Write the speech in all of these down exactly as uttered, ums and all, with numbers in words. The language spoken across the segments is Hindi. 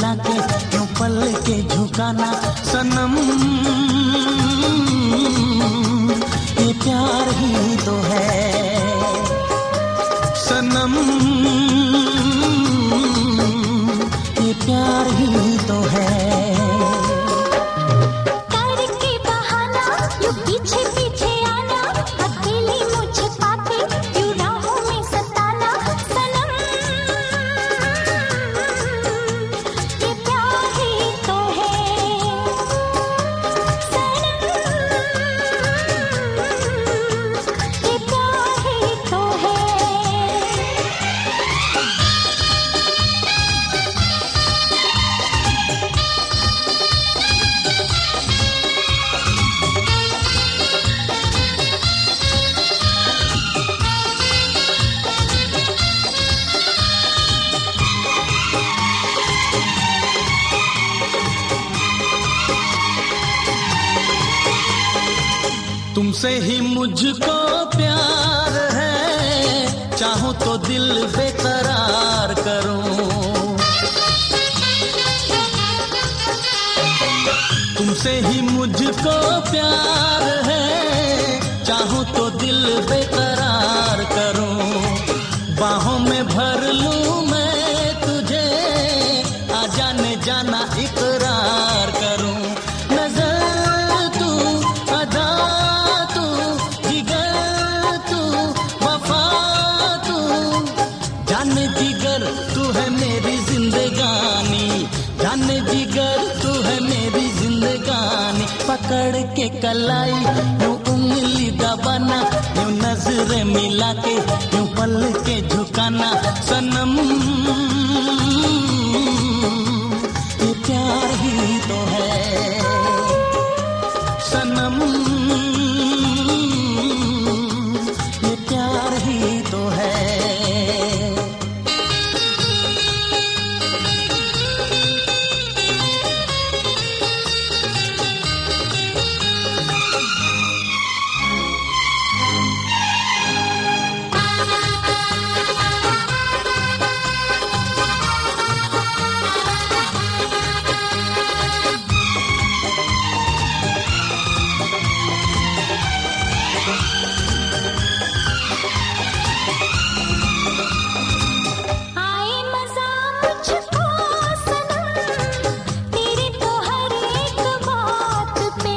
मिला के यूं पल के झुकाना सनम, ये प्यार ही तो है सनम, ये प्यार ही तो है। करके बहाना यूं पीछे पीछे आना, अकेली मुझे पाके यूं राहों में सताना सनम, ये प्यार ही तो है सनम, ये प्यार ही तो है। तुमसे ही मुझको प्यार है, चाहूं तो दिल बेकरार करूं, तुमसे ही मुझको प्यार है, चाहूं तो दिल बेकरार करूं, बाहों में भर लूं मैं तुझे, आ जाने जाना इकरार करूं, नजर तू अदा तू, जिगर तू वफा तू, जाने जिगर तू है मेरी जिंदगानी, जाने जिगर तू है मेरी जिंदगानी, पकड़ के कलाई यूं उंगली दबाना, यूं नजरें मिला के यूं पल के झुकाना सनम, ये प्यार ही तो है सनम, ये प्यार ही तो है। आए मज़ा मुझको सनम, तेरी तो हर एक बात पे,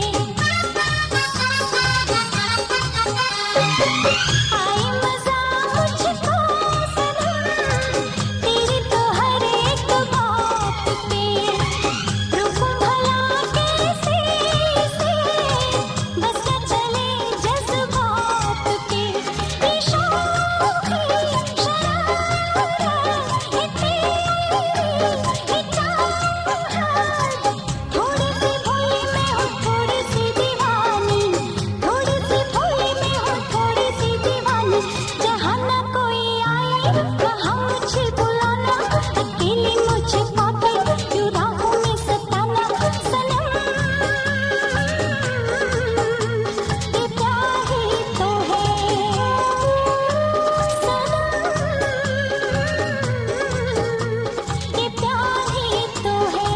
आए मज़ा मुझको सनम, तेरी तो हर एक बात पे, रुकूं भला कैसे से, बस न चले जज़्बात के, ये शौक़ है शरारत, ये तेरी ये चाहत, थोड़ी सी भोली मैं हूँ थोड़ी सी दीवानी, थोड़ी सी भोली मैं हूँ थोड़ी सी दीवानी, जहाँ न कोई आए वहाँ मुझे बुलाना, अकेली मुझे पाके यूं राहों में सताना सनम, ये प्यार ही तो है सनम, ये प्यार ही तो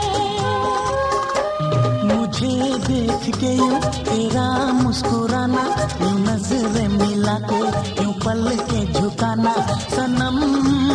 है। मुझे देख के यूं तेरा मुस्कुराना, यूं नजरें मिला के यूं पल के झुकाना सनम,